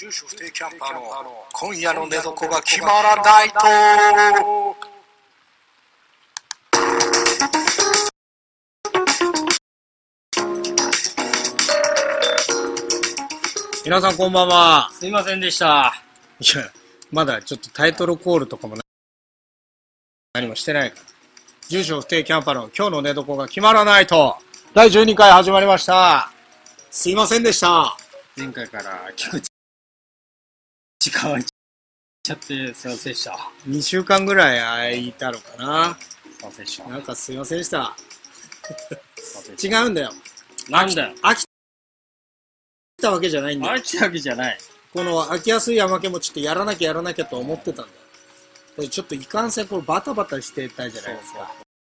住所不定キャンパーの今夜の寝床が決まらないと。皆さんこんばんは。 すいませんでした。 いや、まだちょっとタイトルコールとかも何もしてないから。住所不定キャンパーの今日の寝床が決まらないと。第12回始まりました。すいませんでした。 前回から菊池乾いちゃってすいませんでした。 2週間ぐらい空いたのかな。 すいませんでした。 なんかすいませんでした。違うんだよ。 なんだよ。 飽きたわけじゃないんだよ。 飽きたわけじゃない。 この飽きやすい甘けもちょっとやらなきゃと思ってたんだよ。これちょっといかんせんこれバタバタしてたじゃないですか。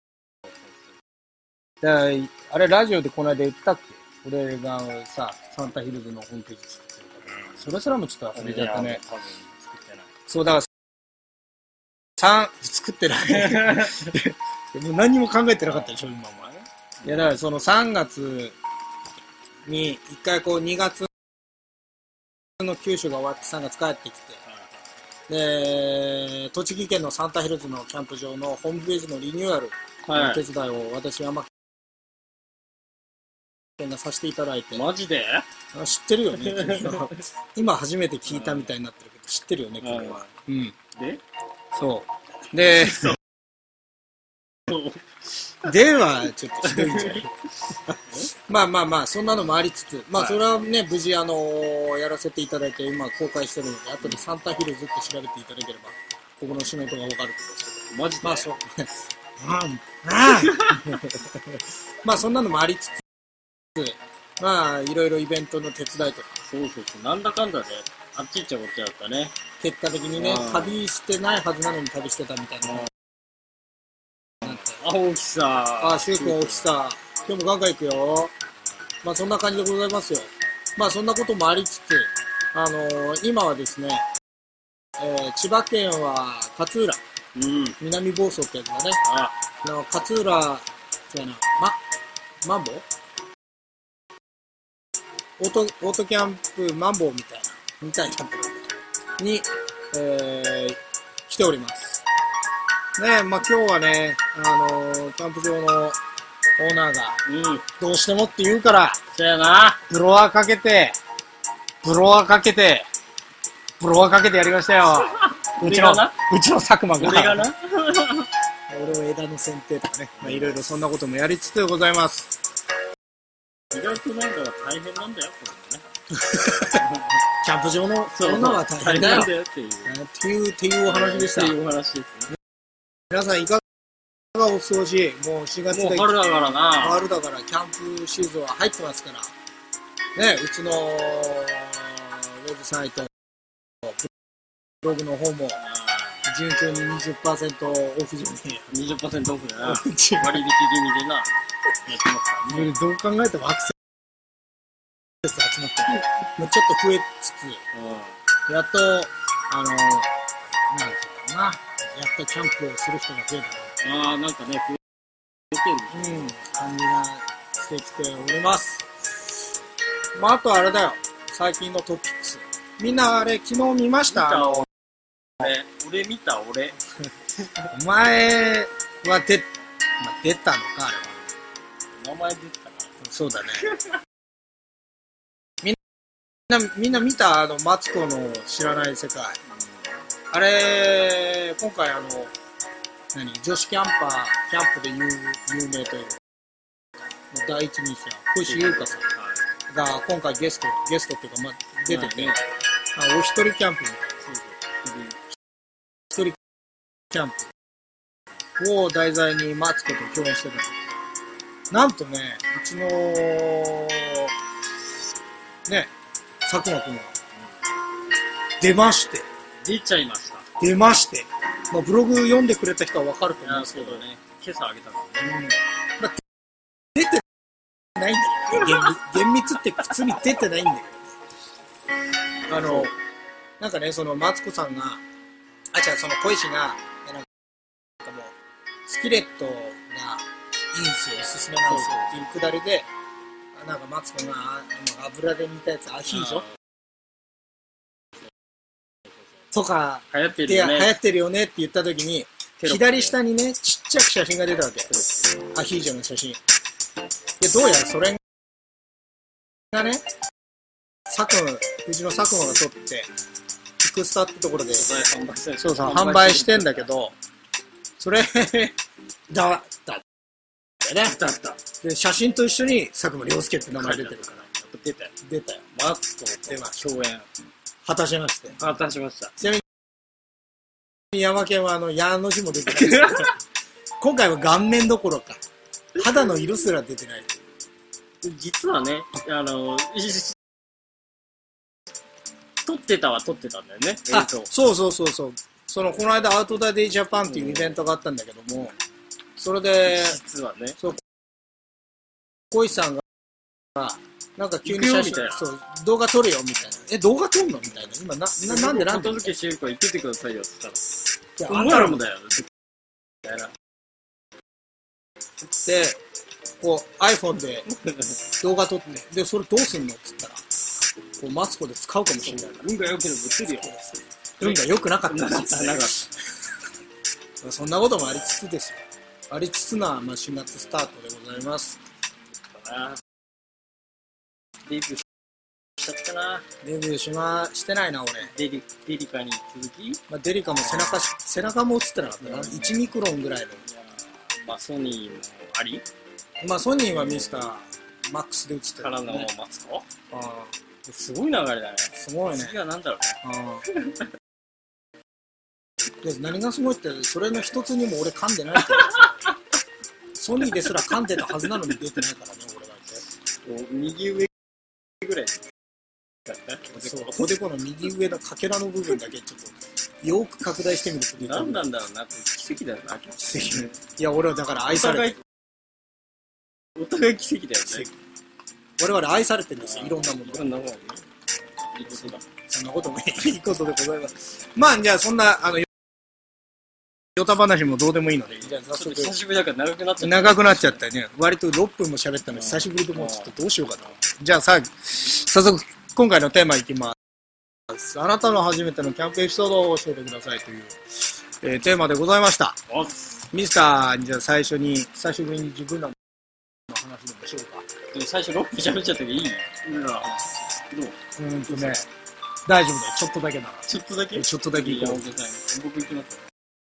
あれラジオでこの間言ったっけ？俺がさ、サンタヒルズのホームページ作ってるから、それすらもちょっと忘れちゃったね。 多分作ってない。そうだから作ってない。もう何も考えてなかったでしょ今も。いやだからその3月に一回こう2月の九州が終わって3月帰ってきて、で栃木県のサンタヒルズのキャンプ場のホームページのリニューアルの手伝いを私はさせていただいて。 マジで？ 知ってるよね。今初めて聞いたみたいになってるけど知ってるよねこれは。うん。 で？ そうでではちょっとひどいんじゃないまあそんなのもありつつ、まあそれはね無事やらせていただいて今公開してるので、後でサンタヒルズって調べていただければここの仕事がわかると思うんですけど。 マジで？ まあそうまあそんなのもありつつ、まあいろいろイベントの手伝いとか。 そうなんだかんだであっち行っちゃこっちゃだったね。 結果的にね旅してないはずなのに旅してたみたいな。 大きさ。 シュウ君大きさ。今日もガンガン行くよ。まあそんな感じでございますよ。まあそんなこともありつつ、今はですね、千葉県は勝浦、南房総ってやつだね。勝浦じゃな、マンボウ？オートキャンプマンボウみたいなキャンプに、来ております。ね、まあ今日はね、キャンプ場のオーナーが、どうしてもって言うから、 そうやな。 ブロワーかけてやりましたよ。うちの佐久間が。 俺がな。 俺は枝の剪定とかね、まあいろいろそんなこともやりつつでございます。 意外となんか大変なんだよ、これね。 キャンプ場のオーナーは大変だよ。っていうお話でした。 っていうお話ですね。 皆さんいかがお過ごし？もう4月でもう春だからな。 春だからキャンプシーズンは入ってますから。ね、うちのウェブサイト、ブログの方も順調に 20% オフじゃねえよ。 20% オフだな。割引気味でな。やってますからね。 どう考えてもアクセス集まってね。もうちょっと増えつつ、やっと、なんていうかな。やっとキャンプをする人が増えたな。 なんかね、増えてるんですよ。 感じがしてきております。まあ、あとあれだよ。最近のトピックス。みんなあれ、昨日見ました？ 俺見た、俺。 お前は出たのか、あれは。名前出てたな。 そうだね。みんな見たマツコの知らない世界。あれ、今回女子キャンプで有名という第一人者、小石優香さんが今回ゲストっていうか、出てて、お一人キャンプみたいな。一人キャンプを題材にマツコと共演してた。なんとね、うちの、ね、佐久間くんが出まして。 出ちゃいました。 出まして。まあ、ブログ読んでくれた人はわかると思うんですけど。 ね。今朝あげたからね。 出てないんだよ。厳密って普通に出てないんだけど。なんかね、そのマツコさんが、その小石が、なんかもう、スキレットがいいんですよ、おすすめなんですよっていうくだりで、なんかマツコが油で煮たやつ、アヒージョとか流行ってで流るよね。 行ってるよねって言った時に、 テロップ左下にね、ちっちゃく写真が出たわけ。アヒージョの写真。で、どうやらそれがね、うちの佐久間が撮って、ピクスタってところで、 販売してる。 そうそう、販売してんだけど、それ、だね。 だった。 で、写真と一緒に佐久間良介って名前出てるから。 出たよ。 出たよ。 マツコと共演。 果たしまして。 果たしました。 ちなみに、ヤマケンは矢の字も出てないですけど、今回は顔面どころか、肌の色すら出てない。 実はね、撮ってたんだよね。 そう。この間アウトダーデイジャパンっていうイベントがあったんだけども、それで、 実はね、 小石さんが、なんか急に写真、 そう動画撮るよみたいな。動画撮んのみたいな。今なんで片付けしてるから行っててくださいよって言ったら、 あお前らもだよ。みたいな。 で、こう iPhone で動画撮って、で、それどうすんのって言ったら、こうマツコで使うかもしれないから。 運が良ければ売ってるよ。 運が良くなかったんですなんかそんなこともありつつですよ。ありつつな、4月スタートでございます。 デビューしちゃったな。 デビューしてないな、俺。 デリカに続き、 デリカも背中も映ってなかったな。1ミクロンぐらいの。 ソニーもあり、 ソニーはミスターマックスで映ってる、 からのマツコ。 あすごい流れだね。 すごいね。 次は何だろうね。 で何がすごいって、それの一つにも俺噛んでないけど、ソニーですら噛んでたはずなのに出てないからね、俺だって。 右上ぐらい。 そう、おでこの右上のかけらの部分だけちょっとよく拡大してみると出てる。 何なんだろうなって奇跡だよな。 奇跡。いや、俺はだから愛されてる。 お互い奇跡だよね。 我々愛されてるんですよ、いろんなもの。 いろんなものね。いいことだ。 そんなこともいいことでございます。じゃあそんな、ヨタ話もどうでもいいので、じゃあ早速。 久しぶりだから長くなっちゃった。 長くなっちゃったよね。割と6分も喋ったのに久しぶりでもうちょっとどうしようかな。じゃあ早速、今回のテーマいきます。あなたの初めてのキャンプエピソードを教えてくださいという、テーマでございました。ミスター、じゃあ最初に、久しぶりに自分らの話でもしようか。 でも最初6分喋っちゃったけどいい？俺らの話。どう？ 大丈夫だよ。ちょっとだけなら。 ちょっとだけちょっとだけ行こう。 僕行きますか。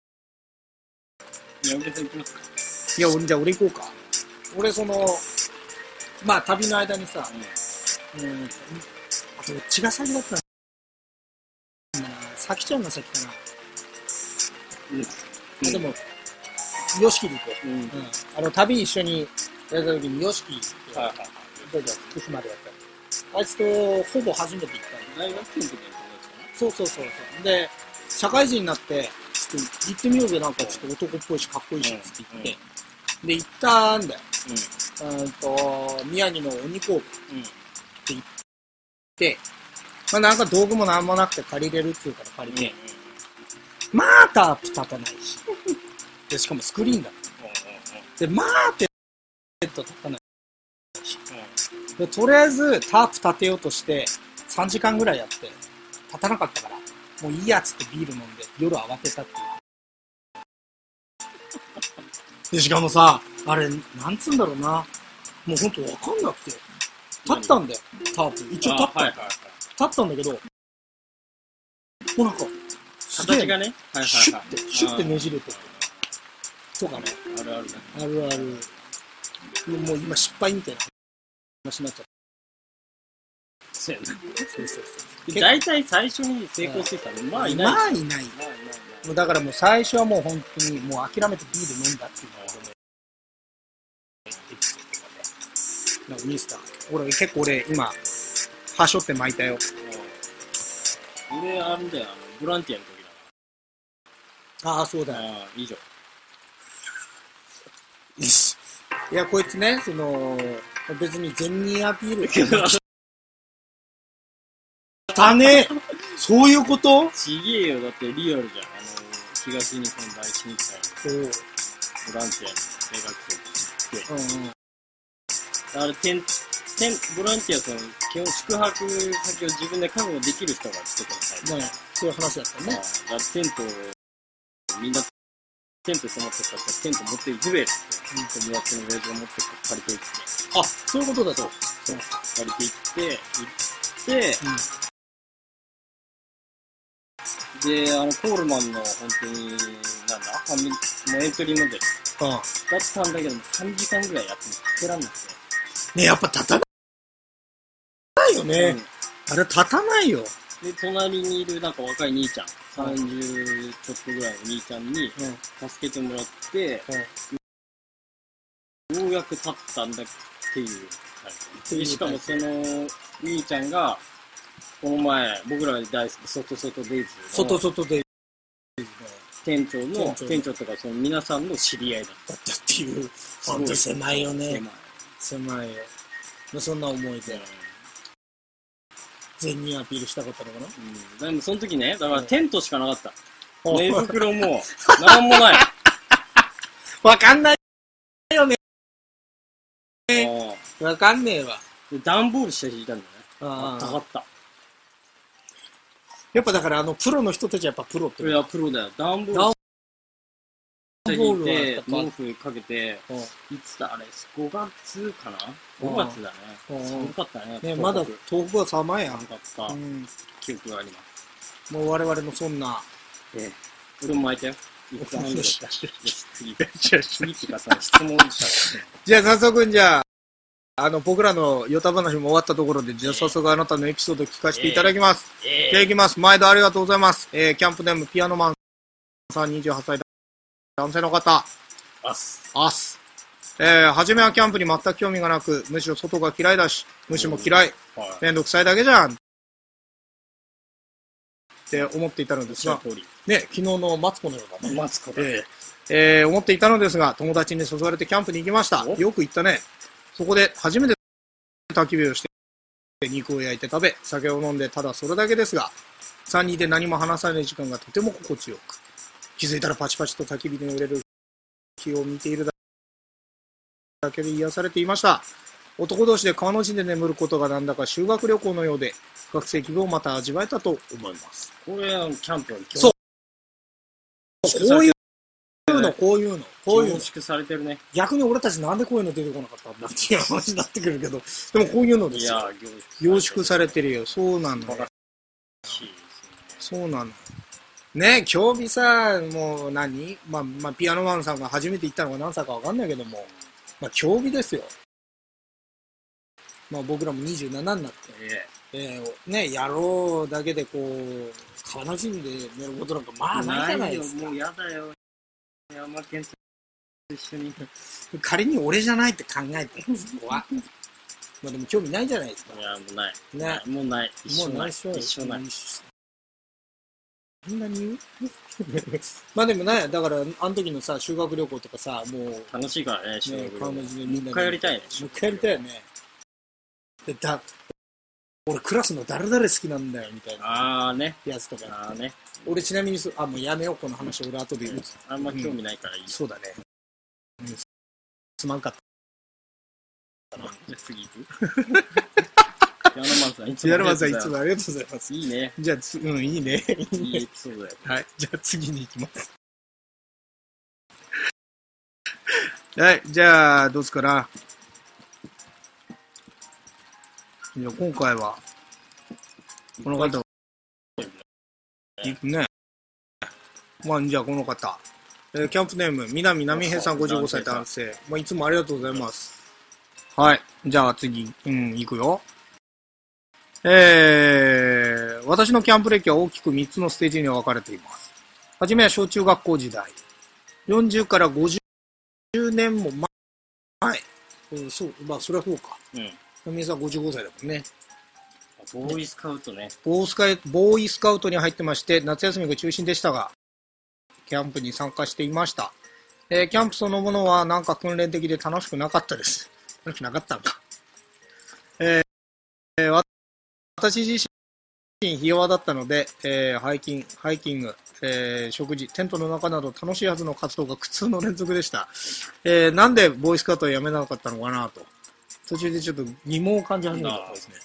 山本さん行きますか。 いや、じゃあ俺行こうか。俺旅の間にさ、あと血が先だったんだな。先ちゃんが先かな。でも、ヨシキで行こう。旅一緒にやった時にヨシキって、福島でやった。あいつとほぼ初めて行ったの。 大学生の時にそう。で、社会人になって、行ってみようぜ、なんかちょっと男っぽいし、かっこいいし、って言って。で、行ったんだよ。宮城の鬼工房って行って、なんか道具もなんもなくて借りれるっていうから借りて、タープ立たないし。で、しかもスクリーンだ。で、ペット立たないし。で、とりあえずタープ立てようとして、3時間ぐらいやって、立たなかったから、もういいやつってビール飲んで、夜慌てたっていう。で、しかもさ、あれ、なんつうんだろうな。もうほんとわかんなくて。立ったんだよ、タープ。一応立った。立ったんだけど、もうなんか、 形がね、 シュッてねじれてる。とかね。 あるあるね。 あるある。もう今失敗みたいな話になっちゃった。 そうやな。 そう。 大体最初に成功してたの、いない。 もうだからもう最初はもう本当にもう諦めてビール飲んだっていうのがなんかミスター。結構今、はしょって巻いたよ。 俺、あれだよ、ボランティアの時だ。 ああ、そうだよ。 以上。 いや、こいつね、別に善人アピール。だね。そういうこと？ ちげえよ、だってリアルじゃん。東日本大震災のボランティアの大学生として。ボランティア、基本宿泊先を自分で確保できる人が来てください。 そういう話だったね。 だからテント、みんなテント泊まってたからテント持っていくべって、友達の親父が持って借りていって。 あ、そういうことだと。 そう。借りて行って、で、コールマンの本当に、なんだもうエントリーモデル。だったんだけど、3時間ぐらいやっても立てらんなくて。 ね、やっぱ立たないよね。あれ立たないよ。 で、隣にいるなんか若い兄ちゃん、30ちょっとぐらいの兄ちゃんに助けてもらって、ようやく立ったんだっていう感じ。で、しかもその兄ちゃんが、この前、僕らが大好き、外デイズの。 外デイズの店長とかその皆さんの知り合いだったっていう。ほんと狭いよね。狭いよ。そんな思いで。全人アピールしたかったのかな。 でもその時ね、だからテントしかなかった。寝袋も、なんもない。 わかんないよね。わかんねえわ。 段ボールして引いたんだね。あったかった。 やっぱだからプロの人たちはやっぱプロって。 いや、プロだよ。段ボール引いて、毛布かけて、いつだあれ、5月かな ?5 月だね。寒かったね。 ね、まだ東北は寒いやん。 寒かった記憶があります。 もう我々のそんな。 俺も巻いたよ。よし、次っていうかさ、質問した。 じゃあ早速僕らのヨタ話も終わったところで、じゃあ早速あなたのエピソードを聞かせていただきます。じゃあ行きます。毎度ありがとうございます。キャンプネームピアノマンさん28歳男性の方。 アス。 初めはキャンプに全く興味がなく、むしろ外が嫌いだし、虫も嫌い。めんどくさいだけじゃん。って思っていたのですが、ね、昨日のマツコのようだね。 マツコだ。 思っていたのですが、友達に誘われてキャンプに行きました。よく行ったね。そこで初めて焚き火をして、肉を焼いて食べ、酒を飲んで、ただそれだけですが、3人で何も話さない時間がとても心地よく、気づいたらパチパチと焚き火に揺れる火を見ているだけで癒されていました。男同士で川の字で眠ることがなんだか修学旅行のようで、学生気分をまた味わえたと思います。 これはキャンプはそう。こういうの。 凝縮されてるね。 逆に俺たちなんでこういうの出てこなかったんだっていう話になってくるけど、でもこういうのですよ。いや、凝縮されてるよ。そうなのよ。そうなの。ね、今日日さ、もうピアノマンさんが初めて行ったのが何歳かわかんないけども、今日日ですよ。僕らも27になって、ね、やろうだけでこう、川なじんで寝ることなんかないじゃないですか。 もうやだよ。山県と一緒に。 仮に俺じゃないって考えてるそこは。でも興味ないじゃないですか。 いや、もうない。 ね。 もうない。 もうない。 一緒ない。 そんなに言うでもね、だから、あの時のさ、修学旅行とかさ、もう。 楽しいからね、 修学旅行。もう一回やりたいね。 もう一回やりたいよね。で、俺クラスの誰々好きなんだよ、みたいな。やつとか。俺ちなみに、もうやめよう、この話、俺後で言う。 あんま興味ないからいい。 そうだね。すまんかった。 じゃあ次行くヤノマンさんいつもありがとうございます。 いいね。 じゃあ、いいね。 いいエピソードだよ。 はい。じゃあ次に行きます。はい。じゃあ、どうすかな。じゃあ今回は、この方、行くね。じゃあこの方。キャンプネーム、南平さん55歳男性。いつもありがとうございます。はい。じゃあ次、行くよ。私のキャンプ歴は大きく3つのステージに分かれています。はじめは小中学校時代。40から50年も前。そう、それはそうか。皆さん55歳だもんね。 ボーイスカウトね。 ボーイスカウトに入ってまして、夏休みが中心でしたが、キャンプに参加していました。キャンプそのものはなんか訓練的で楽しくなかったです。楽しくなかったんか。私自身ひ弱だったので、ハイキング、食事、テントの中など楽しいはずの活動が苦痛の連続でした。なんでボーイスカウトをやめなかったのかなと。途中でちょっと疑問を感じ始めたんですね。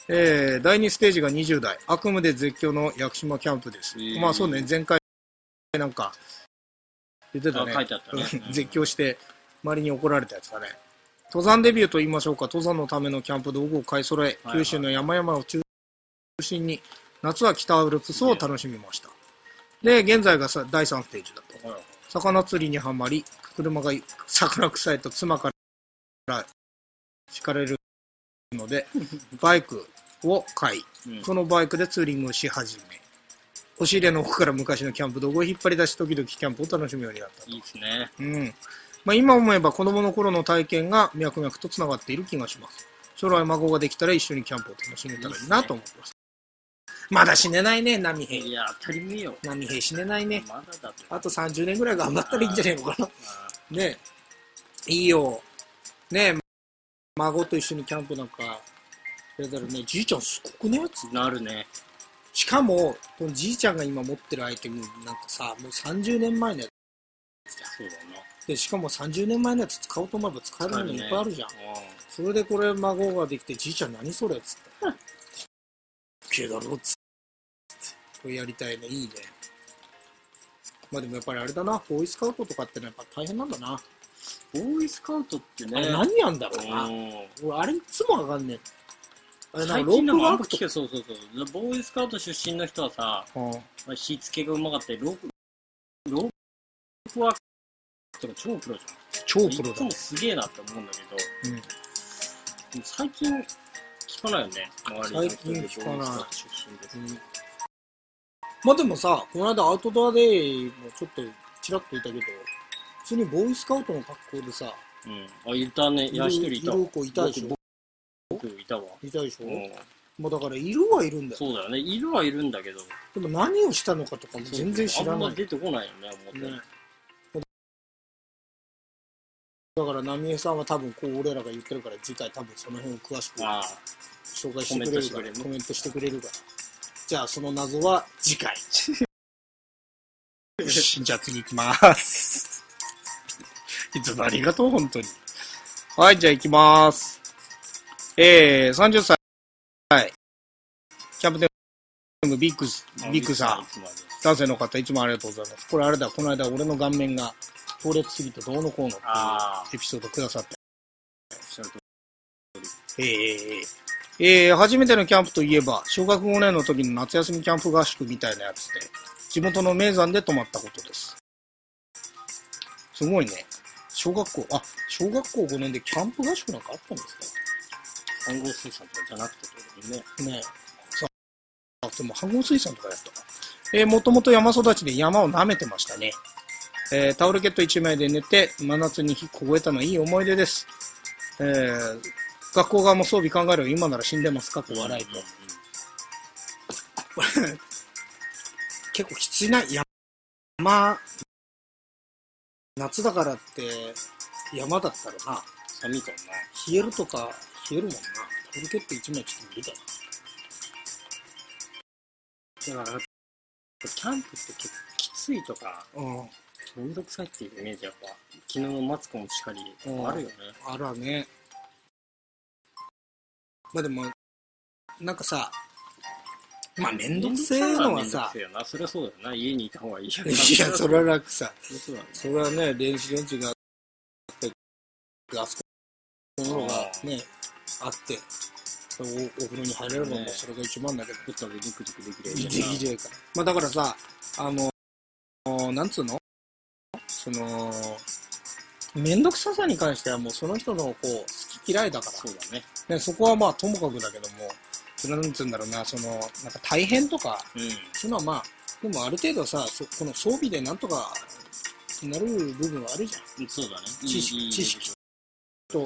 第2ステージが20代、悪夢で絶叫の屋久島キャンプです。まあそうね、前回なんか言ってたね。 書いてあったね。 絶叫して周りに怒られたやつだね。登山デビューと言いましょうか、登山のためのキャンプ道具を買い揃え、九州の山々を中心に夏は北アルプスを楽しみました。で、現在が第3ステージだと。魚釣りにはまり、車が魚臭いと妻から叱られるので、バイクを買い、そのバイクでツーリングをし始め、押し入れの奥から昔のキャンプ道具を引っ張り出し、時々キャンプを楽しむようになった。 いいですね。 うん。まあ、今思えば子供の頃の体験が脈々とつながっている気がします。将来孫ができたら一緒にキャンプを楽しめたらいいなと思ってます。まだ死ねないね、波平。 いや、当たり前よ。 波平死ねないね。 まだだって。 あと30年ぐらい頑張ったらいいんじゃないのかな。ねえ。いいよ。ねえ、孫と一緒にキャンプなんか、それだろね、じいちゃんすごくねやつなるね。 しかも、このじいちゃんが今持ってるアイテム、なんかさ、もう30年前のやつじゃん。 そうだね。 で、しかも30年前のやつ使おうと思えば使えるのにいっぱいあるじゃん。それでこれ孫ができて、じいちゃん何それっつって。けだろっつって。これやりたいね、いいね。まあでもやっぱりあれだな、ボーイスカウトとかってのはやっぱ大変なんだな。 ボーイスカウトってね。 あれ何やんだろうな。俺、あれいつもわかんねえ。あれ最近でもあんま聞け、そう。ボーイスカウト出身の人はさ、火付けがうまかったり、ロープワークとか超プロじゃん。 超プロだ。 いつもすげえなって思うんだけど、最近聞かないよね。 最近聞かない。まあでもさ、この間アウトドアデーもちょっとちらっといたけど、普通にボーイスカウトの格好でさ、 いたね。いや、一人いた。 いる子いたでしょ。 僕いたわ。 いたでしょ。もうだからいるはいるんだよ。 そうだよね。いるはいるんだけど。 でも何をしたのかとかも全然知らない。 あんま出てこないよね、思って。 だから浪江さんは多分こう俺らが言ってるから次回多分その辺を詳しく紹介してくれるからコメントしてくれるから。じゃあその謎は次回。よし、じゃあ次行きます。いつもありがとう、本当に。はい、じゃあ行きます。30歳。キャンプネームビッグさん。男性の方、いつもありがとうございます。これあれだ、この間俺の顔面が強烈すぎてどうのこうのっていうエピソードくださって。初めてのキャンプといえば、小学5年の時の夏休みキャンプ合宿みたいなやつで、地元の名山で泊まったことです。すごいね。小学校5年でキャンプ合宿なんかあったんですか？ 飯合水産とかじゃなくてってことね。 ねえ。でも飯合水産とかやったな。もともと山育ちで山を舐めてましたね。タオルケット1枚で寝て、真夏に凍えたのはいい思い出です。学校側も装備考えれば今なら死んでますかと笑いと。結構きついな、山、夏だからって山だったらな。 寒いからな。 冷えるもんな。タオルケット1枚ちょっと無理だな。だから、キャンプって結構きついとか、めんどくさいっていうイメージやっぱ、昨日のマツコもしっかりあるよね。 あるね。まあでも、なんかさ、まあめんどくせえのはさ、 そりゃそうだよな。家にいた方がいいじゃん。いや、 それは楽さ。 それはね、電子レンジがあって、あそこのがね、あって、お風呂に入れるのもそれが一番だけど。 ちょっとでニクニクできるできるから。まあだからさ、なんつうの？めんどくささに関してはもうその人のこう、好き嫌いだから。 そうだね。 ね、そこはまあともかくだけども、なんつうんだろうな、なんか大変とか、そういうのはまあ、でもある程度さ、この装備でなんとかなる部分はあるじゃん。 そうだね。 知識と、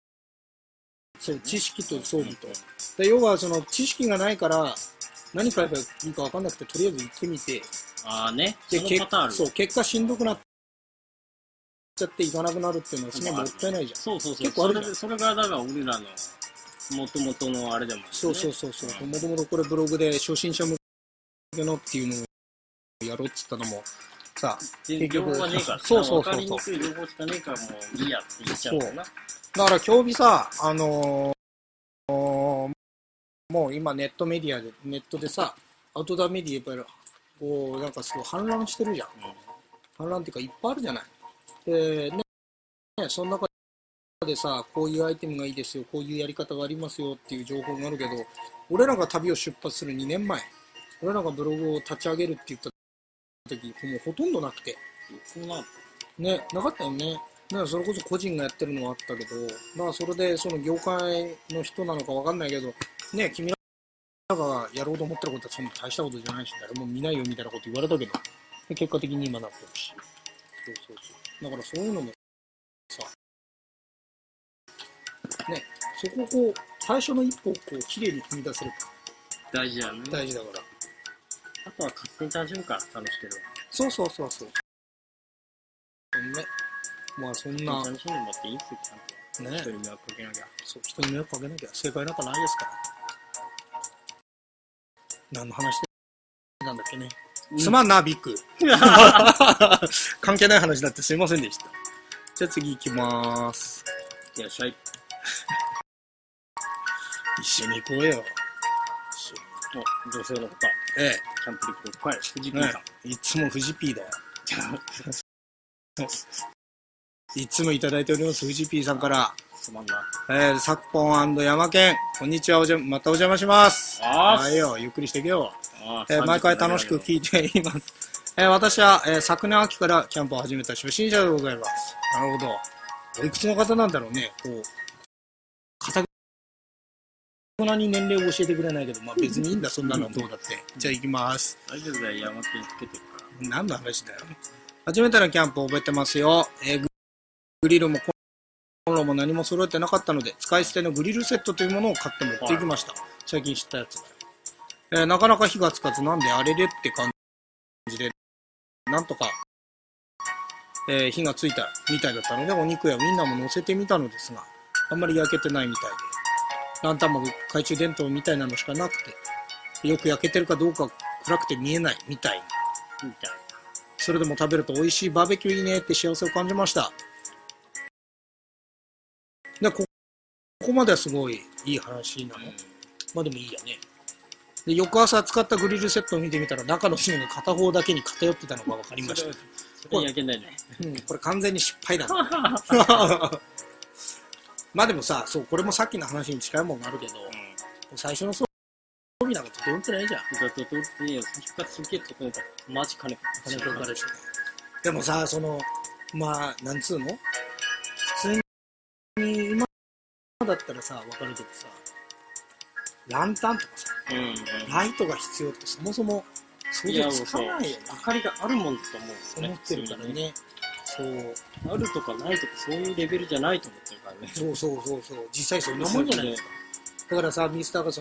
知識と装備と。要はその知識がないから、何買えばいいか分かんなくて、とりあえず行ってみて、 で、 結果しんどくなっちゃって行かなくなるっていうのはすごいもったいないじゃん。 そう。結構あるじゃん。それがだから俺らの元々のあれでもね。 そう。もともとこれブログで初心者向けのっていうのをやろうっつったのも、さ、 結局はねえから。 そう。 分かりにくい情報しかねえからもういいやって言っちゃうかな。 だから今日日さ、 もう今ネットメディアで、ネットでさ、アウトドアメディアやっぱり、こう、なんかすごい氾濫してるじゃん。氾濫っていうかいっぱいあるじゃない。で、ね、その中でさ、こういうアイテムがいいですよ、こういうやり方がありますよっていう情報があるけど、俺らが旅を出発する2年前、俺らがブログを立ち上げるって言った時、もうほとんどなくて。ね、なかったよね。だからそれこそ個人がやってるのはあったけど、まあそれでその業界の人なのかわかんないけど、ね、君らがやろうと思ってることはそんな大したことじゃないし、誰も見ないよみたいなこと言われたけど、結果的に今なってるし。そう。だからそういうのもさ、ね、そこをこう、最初の一歩をこう、綺麗に踏み出せるか。 大事やね。 大事だから。 あとは勝手に楽しむから楽しければ。 そう。ね。まあそんな。 楽しんでもらっていいっすよ、ちゃんと。 ね。 人に迷惑かけなきゃ。 そう、人に迷惑かけなきゃ正解なんかないですから。何の話なんだっけね。すまんな、ビッグ。関係ない話だってすいませんでした。じゃあ次行きまーす。 いらっしゃい。 一緒に行こうよ。 お、女性の方。 ええ。 キャンプ歴6回、富士 P さん。 いつも富士 P だよ。いつもいただいております、富士 P さんから。 すまんな。 昨今&山県、こんにちは、またお邪魔します。はいよ、ゆっくりしていけよ。毎回楽しく聞いています。私は、昨年秋からキャンプを始めた初心者でございます。なるほど。おいくつの方なんだろうね。こう、固くなに年齢を教えてくれないけど、まあ別にいいんだ、そんなのどうだって。じゃあ行きます。 大丈夫だよ、山県つけてるから。 何の話だよ。初めてのキャンプを覚えてますよ。グリルもコンロも何も揃えてなかったので、使い捨てのグリルセットというものを買って持っていきました。最近知ったやつだよ。なかなか火がつかず、なんであれれって感じで、なんとか、火がついたみたいだったので、お肉やウインナーも乗せてみたのですが、あんまり焼けてないみたいで、ランタンも懐中電灯みたいなのしかなくて、よく焼けてるかどうか暗くて見えないみたいな。それでも食べると美味しいバーベキューいいねって幸せを感じました。で、ここまではすごいいい話なの。まあでもいいやね。で、翌朝使ったグリルセットを見てみたら、中の芯が片方だけに偏ってたのが分かりました。 それ焼けないね。 これ完全に失敗だな。まあでもさ、そう、これもさっきの話に近いものがあるけど、最初の装備なんか整ってないじゃん。 整ってねえよ。最初からすげえ整えた。マジ金かかるし。でもさ、まあ、なんつうの？普通に今だったらさ、わかるけどさ、ランタンとかさ、ライトが必要ってそもそも想像つかないよね。 明かりがあるもんだと思う。 思ってるからね。そう。 あるとかないとかそういうレベルじゃないと思ってるからね。 そう。実際そんなもんじゃないですか。だからさ、ミスターが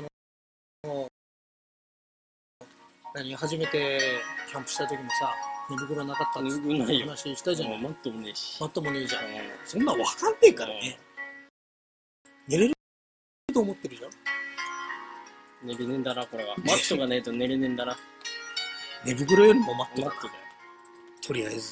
初めてキャンプした時もさ、寝袋なかったって話したじゃん。 マットもねえし。 マットもねえじゃん。そんなんわかんねえからね。寝れると思ってるじゃん。 寝れねえんだな、これは。マットがねえと寝れねえんだな。 寝袋よりもマットだ。 マットだよ。 とりあえず。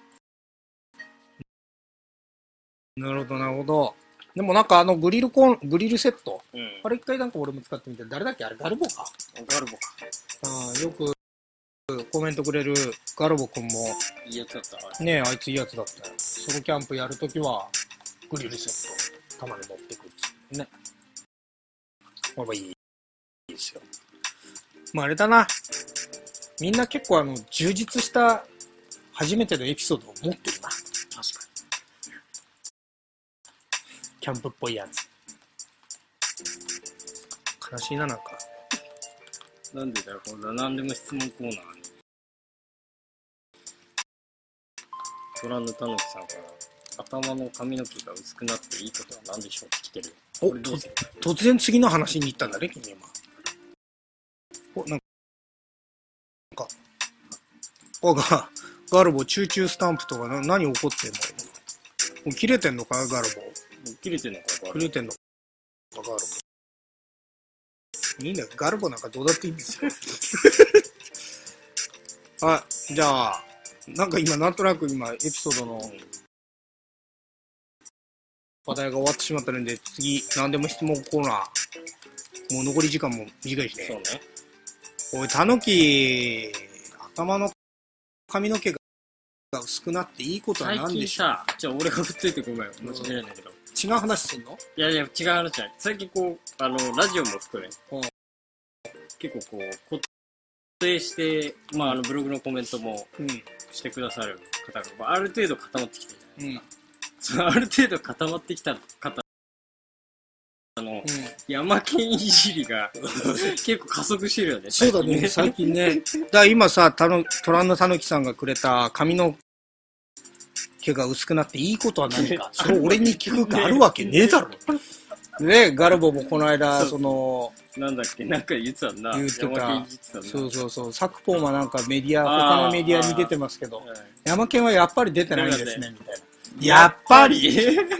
なるほど。でもなんかグリルセット。あれ一回なんか俺も使ってみて、誰だっけあれガルボか。よくコメントくれるガルボくんも。 いいやつだったねえ、あいついいやつだったよ。ソロキャンプやるときは、グリルセット、たまに持ってくってね。これはいいですよ。まああれだな。みんな結構充実した初めてのエピソードを持ってるな。確かに。キャンプっぽいやつ。悲しいな、なんか。 なんでだろう、これ何でも質問コーナーに。ご覧のたぬきさんから、頭の髪の毛が薄くなっていいことは何でしょうって来てる。 突然次の話に行ったんだね、君今。ガルボ、チューチュースタンプとか何起こってんの？もう切れてんのか、ガルボ。 切れてんのか、 ガルボ。いいんだよ、ガルボなんかどうだっていいんですよ。じゃあ、なんか今、なんとなく今、エピソードの話題が終わってしまったので、次、何でも質問コーナー。 もう残り時間も短いしね。 そうね。 おい、タヌキ、頭の髪の毛が薄くなっていいことは最近何でしょう。 さ、俺が振っついてごめん。申し訳ないんだけど。 違う話すんの？ いやいや、違う話じゃない。最近こう、ラジオも含め、 うん結構こう、固定して、まあ、ブログのコメントもうん。 してくださる方が、まあ、ある程度固まってきてるじゃない。 うん。 そのある程度固まってきた方山県いじりが結構加速してるよね。 そうだね、最近ね。だから今さ、トランのたぬきさんがくれた髪の毛が薄くなっていいことは何か。それを俺に聞くかあるわけねえだろ。ね、ガルボもこの間、 なんだっけ、なんか言ってたんだ。 言ってた。 山県いじってたんだ。 そうそうそう。サクポンはなんかメディア、他のメディアに出てますけど、 はい山県はやっぱり出てないんですね、みたいな。やっぱり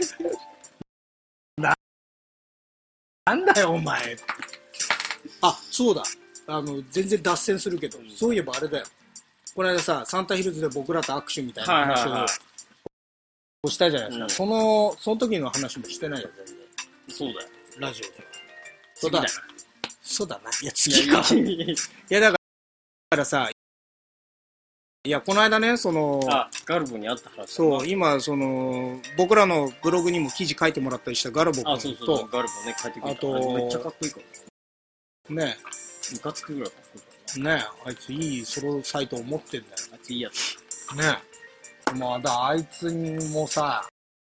なんだよ、お前。あ、そうだ。全然脱線するけど、そういえばあれだよ。この間さ、サンタヒルズで僕らと握手みたいな話をしたじゃないですか。その時の話もしてないよ、全然。 そうだよ。 ラジオで。 そうだな。 そうだな。いや、次か。いや、だからさ、いや、この間ね、 ガルボに会った話。 そう、今、僕らのブログにも記事書いてもらったりしたガルボ君と、 そうガルボね、書いてくれた。 あと、 めっちゃかっこいいから。 ねムカつくぐらいかっこいいからね。ねあいついいソロサイトを持ってんだよ。 あいついいやつ。 ねまあ、あいつにもさ、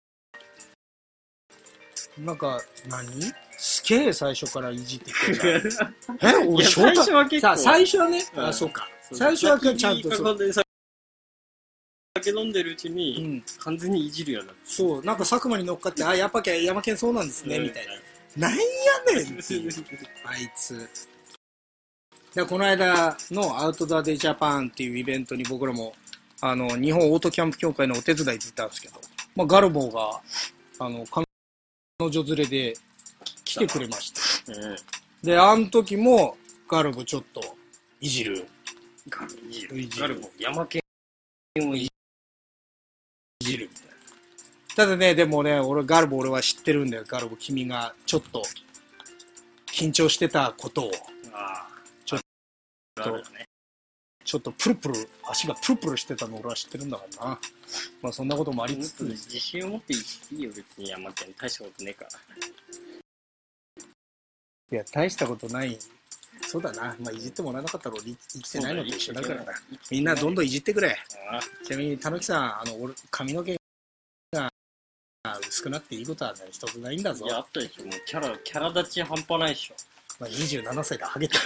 なんか、すげえ最初からいじってきてさ。俺、 最初は結構。 最初はね、そうか。最初はちゃんとそう。 酒飲んでるうちに、完全にいじるようになって。 そう、なんか佐久間に乗っかって、やっぱ山県そうなんですね、みたいな。なんやねんっていう、あいつ。で、この間のアウトドアデイジャパンっていうイベントに僕らも、日本オートキャンプ協会のお手伝いで行ったんですけど、まあ、ガルボーが、彼女連れで来てくれました。で、あの時も、ガルボちょっと、いじる。 ガルボ、山県をいじるみたいな。 ただね、でもね、ガルボ俺は知ってるんだよ。ガルボ、君がちょっと、緊張してたことを。ちょっとプルプル、足がプルプルしてたの俺は知ってるんだからな。まあそんなこともありつつ。 自信を持っていいよ、別に山県。大したことねえから。 いや、大したことない。そうだな。まあいじってもらわなかったら俺生きてないのと一緒だからな。みんなどんどんいじってくれ。ちなみに、たぬきさん、俺、髪の毛が薄くなっていいことは一つないんだぞ。 いや、あったでしょ。もうキャラ立ち半端ないでしょ。 まあ27歳でハゲてる。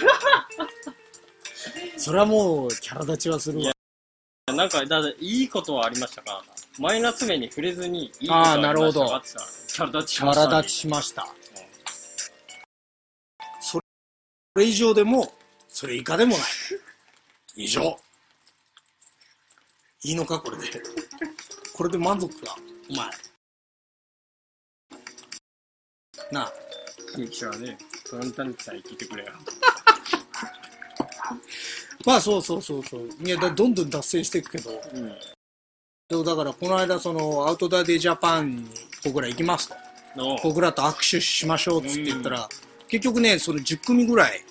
それはもう、キャラ立ちはするわ。 なんか、いいことはありましたから、マイナス面に触れずに、いいことはありましたかってさ、キャラ立ちしました。 キャラ立ちしました。それ以上でも、それ以下でもない。以上。いいのか、これで。これで満足か、お前。なあ。 ゆきちゃんはね、トランタンさえ聞いてくれよ。 まあそう。いや、どんどん脱線していくけど。でもだからこの間アウトドアデイジャパンに僕ら行きますと。僕らと握手しましょうっつって言ったら、結局ね、10組ぐらい。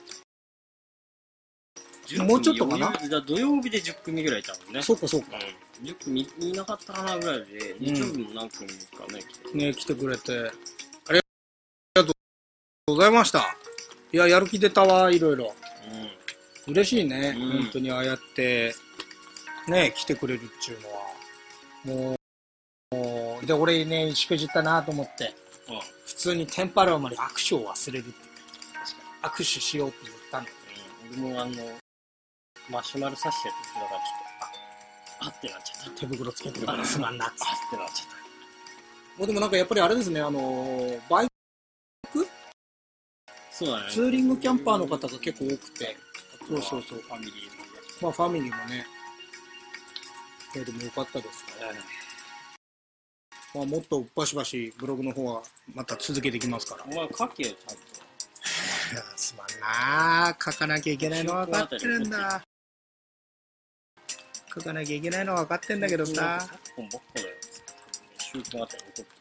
もうちょっとかな。 土曜日で10組ぐらいいたもんね。 そうか。 10組いなかったかなぐらいで、日曜日も何組かね、 来てくれて。ありがとうございました。いや、やる気出たわ、いろいろ。嬉しいね、本当にああやってね来てくれるっていうのはもうで俺ねしくじったなと思って、普通にテンパるあまり握手を忘れるって握手しようって言ったんだけど、 俺もマシュマロ刺してやってだからちょっとってなっちゃった。 手袋つけてるからすまんなってなっちゃった。もうでもなんかやっぱりあれですね、バイクそうだね、 ツーリングキャンパーの方が結構多くて、そうファミリーまあファミリーもね、でもよかったですね。まあもっとバシバシブログの方はまた続けていきますから。 お前書けよ、ちゃんと。 すまんな、書かなきゃいけないの分かってるんだ。書かなきゃいけないの分かってんだけどさ。 100本ばっかだよ。週間あたり怒って